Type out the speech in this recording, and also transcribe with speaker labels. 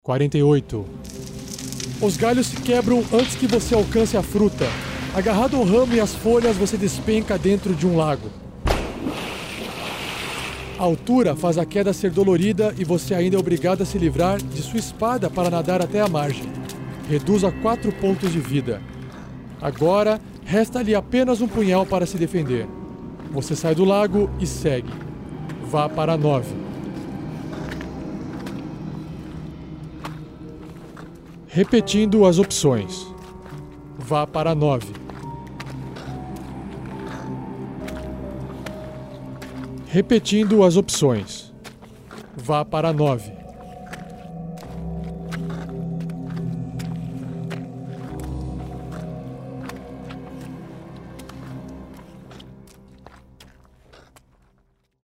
Speaker 1: 48. Os galhos se quebram antes que você alcance a fruta. Agarrado ao ramo e às folhas, você despenca dentro de um lago. A altura faz a queda ser dolorida e você ainda é obrigado a se livrar de sua espada para nadar até a margem. Reduz a 4 pontos de vida. Agora, resta-lhe apenas um punhal para se defender. Você sai do lago e segue. Vá para 9. Repetindo as opções. Vá para 9. Repetindo as opções. Vá para 9.